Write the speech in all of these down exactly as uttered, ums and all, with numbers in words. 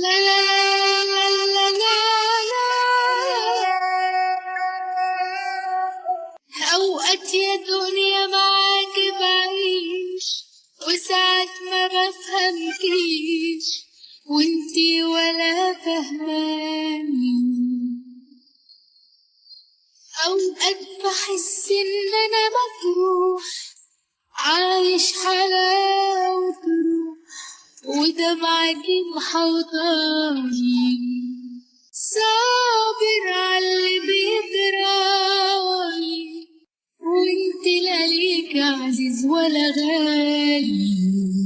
لا لا لا لا لا لا. أوقات يا دنيا معاك بعيش، وساعات ما بفهمكيش، وانتي ولا فهماني. أوقات بحس إن أنا مجروح، عايش حلاوة روح، ودمعتي محوطاني. صابر عاللي بيجرالي، وانت لا ليك عزيز ولا غالي.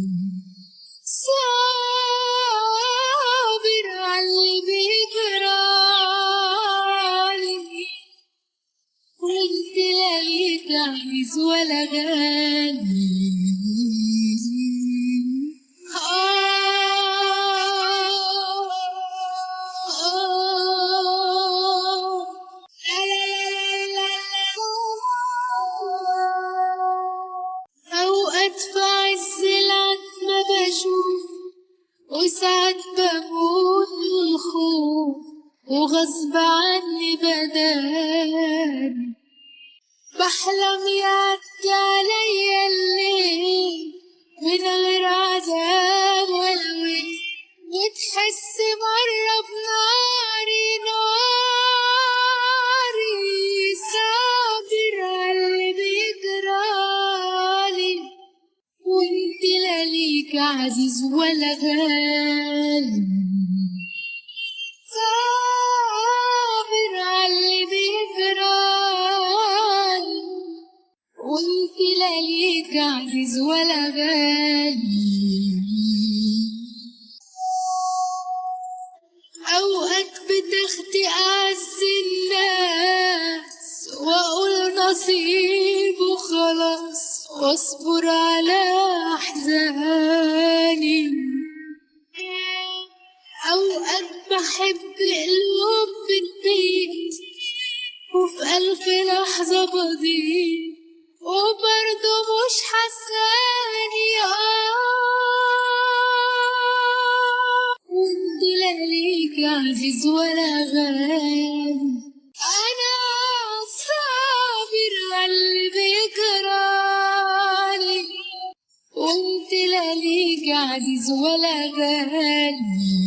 صابر عاللي بيجرالي، وانت لا ليك عزيز ولا غالي. أوقات في عز العتمة بشوف، وساعات بموت من الخوف، وغصب عني بداري. بحلم يعدي عليا الليل من غير عذاب ولا ويل، وتحس مرة بناري ناري. صابر عاللي بيجرالي، وانت لا ليك عزيز ولا غالي. صابر عاللي بيجرالي، وانت لا ليك عزيز ولا غالي. أوقات بتاخدي أعز الناس، وأقول نصيب وخلاص، واصبر على أحزاني. أوقات بحب قلوب بتضيق، وفي ألف لحظة بضيق، وبرضه مش حساني. وانت لا ليك عزيز ولا غالي. أنا صابر عاللي بيجرالي، وانت لا ليك عزيز ولا غالي.